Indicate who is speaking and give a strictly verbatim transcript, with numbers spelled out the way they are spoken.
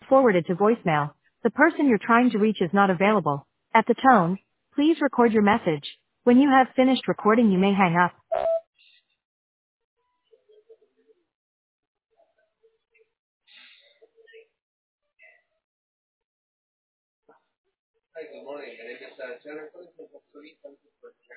Speaker 1: forwarded to voicemail. The person you're trying to reach is not available. At the tone, please record your message. When you have finished recording, you may hang up.
Speaker 2: Hi, good morning. My name is uh, Jennifer from Costa Rica.